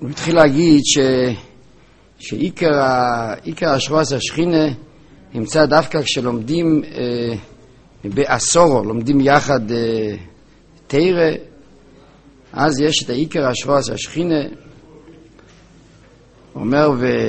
הוא התחיל להגיד שעיקר השרוס השכינה נמצא דווקא כשלומדים בעשורו, לומדים יחד תירה, אז יש את העיקר השרוס השכינה. הוא אומר,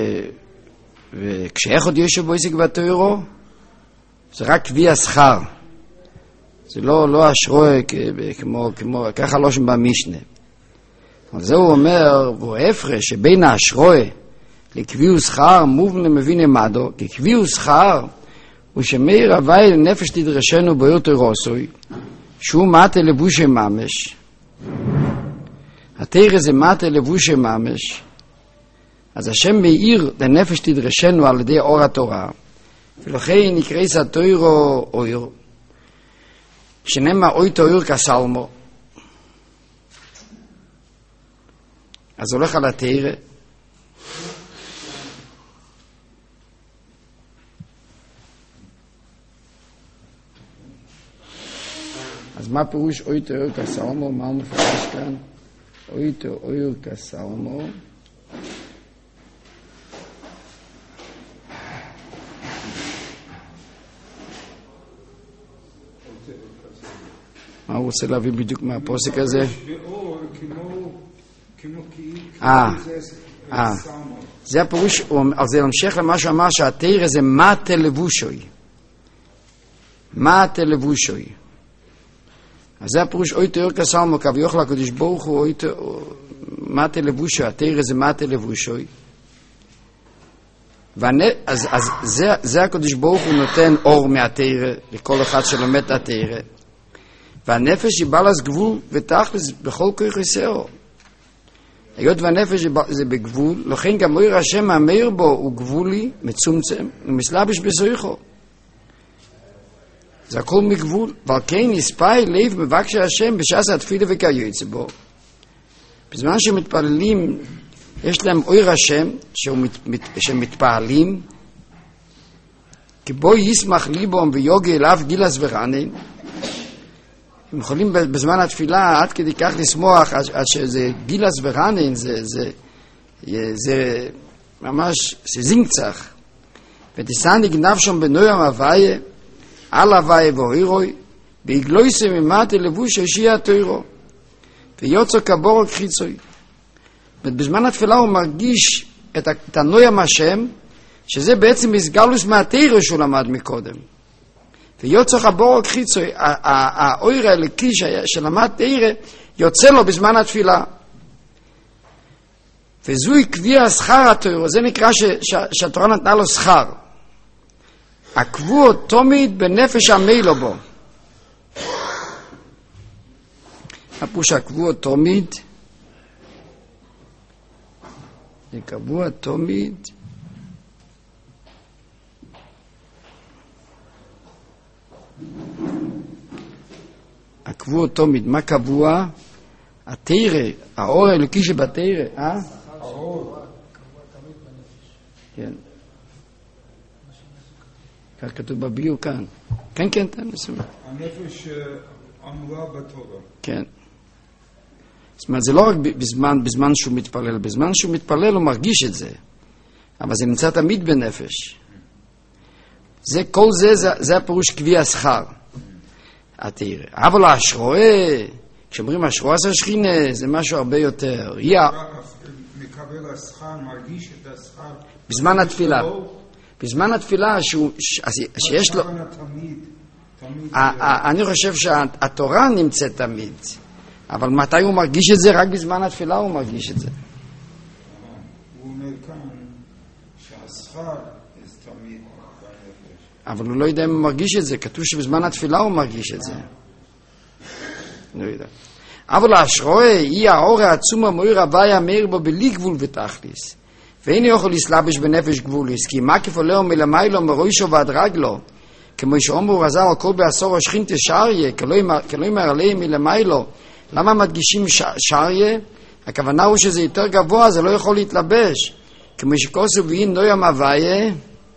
וכשאחד יושב בויסק בתוירו, זה רק קביע שכר. זה לא השרוה כמו ככה לא שם במשנה. אבל זה הוא אומר, והוא הפרש שבין השרוה לקביעו שכר מובן מבין עמדו, כי קביעו שכר הוא שמאיר הווי לנפש תדרשנו בו יותר רוסוי, שהוא מטה לבושה ממש. התרא זה מטה לבושה ממש. אז השם מאיר לנפש תדרשנו על ידי אור התורה, ולכן נקרא התוירו אויר, שנאמר אוי תויר כסלמו. אז הולך על התרא. אז מה פירוש אוי תויר כסלמו? מה הוא מפרש כאן? אוי תויר כסלמו. מה הוא רוצה להביא בדיוק מהפוסק הזה? זה הפירוש, זה המשך למה שאמר שהתרא זה מטה לבושוי. מטה לבושוי. אז זה הפירוש אוי תויר כסלמו, כבי יוכל הקדוש ברוך הוא מטה לבושוי, התרא זה מטה לבושוי. אז זה הקדוש ברוך הוא נותן אור מהתרא לכל אחד שלומד את התרא. והנפש היא בעלת גבול ותכלס בכל כוח יסעו. היות והנפש זה בגבול, לכן גם אור השם המאיר בו הוא גבולי, מצומצם, ומסלבש בסויכו. זה הכל מגבול, ועל כן יספי לב מבקשי השם בשעס התפילה וכיוצא בו. בזמן שמתפללים, יש להם אור השם שמתפעלים, כי בו ישמח ליבום ויוגי אליו גילס ורענן. הם יכולים בזמן התפילה עד כדי כך לשמוח עד שזה גילס ורענן, זה ממש זינגצח. ותסעניק נפשם בנוים הוויה, על הוויה ואוירוי, והגלויסם ממטה לבוש השיע תוירו, ויוצא כבורק חיצוי. בזמן התפילה הוא מרגיש את הנוים השם, שזה בעצם מסגלוס מהתירו שהוא למד מקודם. ויוצא כבורק חיצוי, האויר האלוקי שלמד תירה, יוצא לו בזמן התפילה. וזוהי קביע שכר התוירו, זה נקרא שהתורה נתנה לו שכר. עקבו תמיד בנפש המילו בו. הפירוש עקבו תמיד, קבוע תמיד, עקבו תמיד, מה קבוע? התירה, האור האלוקי שבתירה, האור. כן. כך כתוב בביור כאן. כן, כן, תנסו. הנפש אמורה בתורה. כן. זאת אומרת, זה לא רק בזמן שהוא מתפלל, בזמן שהוא מתפלל הוא מרגיש את זה, אבל זה נמצא תמיד בנפש. זה, כל זה הפירוש קביע שכר. התירה. אבל השרועה, כשאומרים השרועה זה השכינה, זה משהו הרבה יותר. מקבל השכר, מרגיש את השכר. בזמן התפילה. בזמן התפילה שיש לו... אני חושב שהתורה נמצאת תמיד. אבל מתי הוא מרגיש את זה? רק בזמן התפילה הוא מרגיש את זה. הוא אומר כאן שהשכר זה תמיד בנפש. אבל הוא לא יודע אם הוא מרגיש את זה. כתוב שבזמן התפילה הוא מרגיש את זה. לא יודע. אבל השרועה היא האור העצום המאיר הוויה המאיר בו בלי גבול ותכליס. ואין יכול לסלבש בנפש גבוליס, כי מה כפולהו מלמיילו מראשו ועד רגלו, כמו שאומרו רז"ל הכל בעשור השכינתא שריה, כלא יאמר עליהם מלמיילו. למה מדגישים שריה? הכוונה הוא שזה יותר גבוה, זה לא יכול להתלבש. כמו שכוסו ואין נוים הוויה,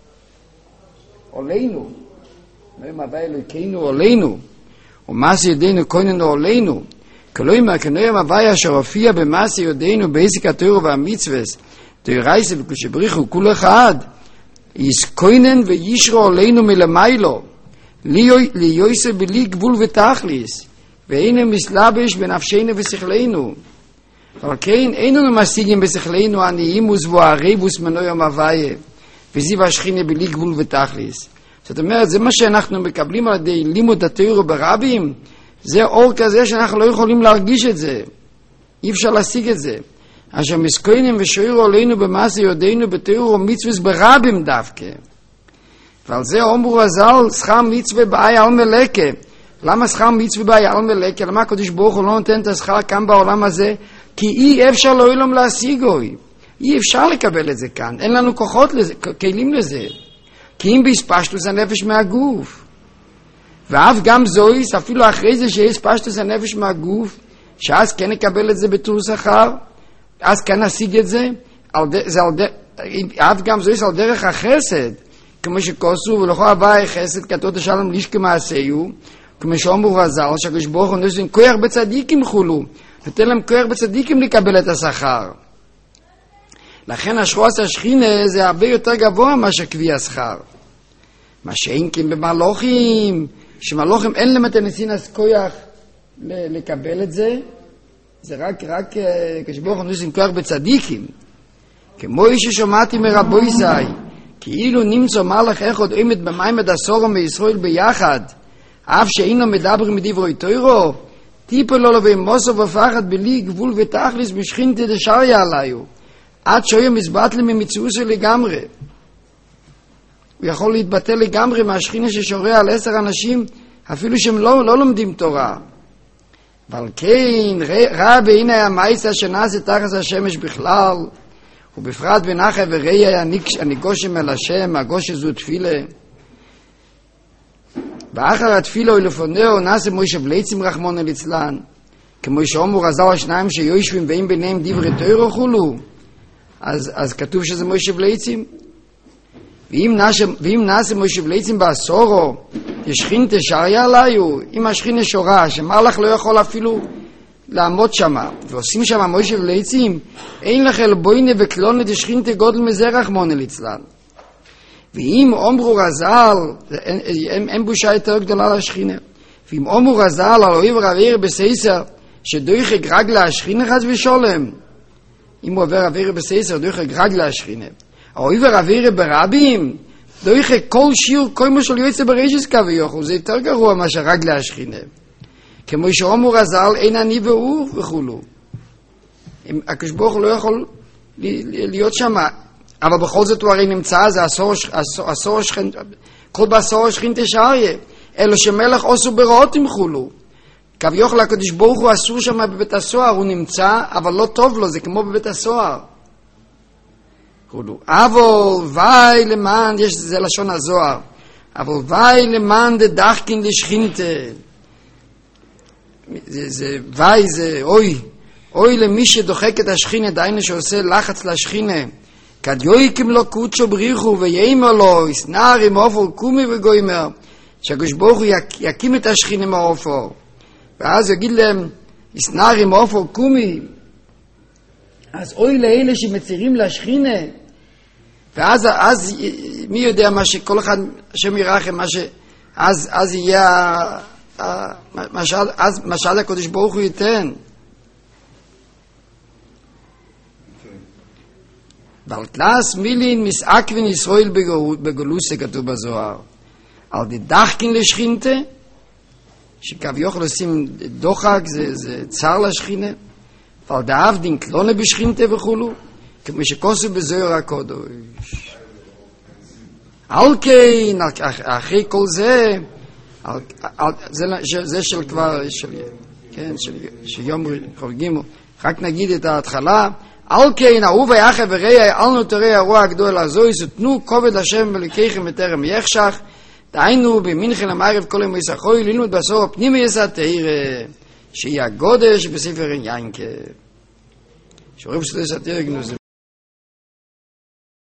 עולנו. נוים הוויה אלוקינו עולנו. ומעשה ידינו כוננו עולנו. כלומר, כנראה הוויה אשר הופיע במעשה יודענו בעסק התורה והמצווה, תרייסה וכשבריחו כל אחד, יסקוינן וישרו עלינו מלמיילו, ליועסה בלי גבול ותכליס, ואינו מסלבש בנפשנו ושכלנו. אבל כן, איננו משיגים בשכלנו הנעימוס והריבוס מנוים הוויה, וזיו השכינה בלי גבול ותכליס. זאת אומרת, זה מה שאנחנו מקבלים על ידי לימוד התורה ברבים, זה אור כזה שאנחנו לא יכולים להרגיש את זה. אי אפשר להשיג את זה. אשר מסכונים ושוערו עלינו במעשה יודענו בתורה ומצוות ברבים דווקא. ועל זה אומרו רז"ל, שכר מצווה באי על מלאקה. למה שכר מצווה באי על מלאקה? למה הקדוש ברוך הוא לא נותן את השכר כאן בעולם הזה? כי אי אפשר לעולם להשיגו. אי אפשר לקבל את זה כאן. אין לנו כוחות לזה, כלים לזה. כי אם בהספשטוס הנפש מהגוף. ואף גם זויס, אפילו אחרי זה שיש פשטוס הנפש מהגוף, שאז כן נקבל את זה בתור שכר, אז כן נשיג את זה, אף גם זויס על דרך החסד, כמו שכוסו ולכל הווי חסד כתות השלום ליש כמעשיו, כמו שאומרו רז"ל, שהקדוש ברוך הוא נותן כוח בצדיקים חולו, נותן להם כוח בצדיקים לקבל את השכר. לכן השחוס השכינה זה הרבה יותר גבוה מאשר קביע השכר. מה שאין כן במלוכים, שמלוכים אין להם את הנצינס כוח לקבל את זה, זה רק כשברוך הוא נוסעים כוח בצדיקים. כמו ששומעתי מרבו ישי, כאילו נמצא מלאך אחד עומד במעמד הסורו מישראל ביחד, אף שאינו מדבר מדברי תוירו, טיפו לו ומוסו ופחד בלי גבול ותכליס משכינתי דשריה עליו, עד שהוא מסבטל ממציאוסו לגמרי. הוא יכול להתבטל לגמרי מהשכינה ששורה על 10 אנשים, אפילו שהם לא לומדים תורה. אבל כן, ראה בעיני המייסה שנעשה תחת השמש בכלל, ובפרט בנחי וראי הניגושם אל השם, הגושה זו תפילה. ואחר התפילה ולפונהו נעשה מוישה בליצים רחמון ליצלן, כמו שאומרו רז"ל השניים שיושבים ואין ביניהם דברי תורה חולו, אז כתוב שזה מוישה בליצים. ואם נעשה מוישה בליצים בעשורו, תשכין תשריה עליו, אם השכינה שורה, שמלאך לא יכול אפילו לעמוד שם, ועושים שם מוישה בליצים, אין לך אל בוינה וכלונה תשכין תגודל מזה רחמון ליצלן. ואם אומרו רז"ל, אין בושה יותר גדולה לשכינה, ואם אומרו רז"ל על אוהב רביר בסייסר, שדויחק רגלה השכינה חס ושולם, אם הוא עובר רביר בסייסר, דויחק רגלה השכינה. האוהב רביר ברבים, דויחק כל שיר, כל מה שלא יוצא ברג'ס כביכול, זה יותר גרוע מאשר רגלה השכינה. כמו שאומרו רז"ל, אין אני והוא וכולו. הקדוש ברוך הוא לא יכול להיות שם, אבל בכל זאת הוא הרי נמצא, זה עשור השכין, כל בעשור השכין תשריה, אלו שמלך עשו ברעות עם חולו. כביכול הקדוש ברוך הוא אסור שם בבית הסוהר, הוא נמצא, אבל לא טוב לו, זה כמו בבית הסוהר. אבל ואי למען, זה לשון הזוהר, אבל ואי למען דדחקין לשכינתה. זה ואי, זה אוי למי שדוחק את השכינה, דיינו שעושה לחץ לשכינה, כד יויקים לו קודשו בריחו ויימר לו, יסנער עם אופור קומי וגוימר, שהקדוש ברוך הוא יקים את השכינה מהאופור, ואז יגיד להם, יסנער עם אופור קומי, אז אוי לאלה שמצירים לשכינה, ואז מי יודע מה שכל אחד, השם ירחם, אז יהיה, מה שעד הקדוש ברוך הוא ייתן. ולתלס מילין מסעקבין ישראל בגלוס, כתוב בזוהר, על דחקין לשכינתה, שכביכול עושים דוחק, זה צר לשכינה, ועל דאבדין קלונה בשכינתה וכולו, כמו שכוסו בזוהר הקודש. על כן, אחרי כל זה, זה של כבר, של יום חורגים, רק נגיד את ההתחלה, על כן, אהוב היחד וראי, אל נותרי הרוע הגדול הזוי, סותנו כובד השם ולקחם בטרם יחשך, דהיינו במנחם המערב כל יום ישחוי, ללמוד בעשור הפנימי יסתיר, שיהיה הגודש בספר עניין, שורב סתיר גנוזים.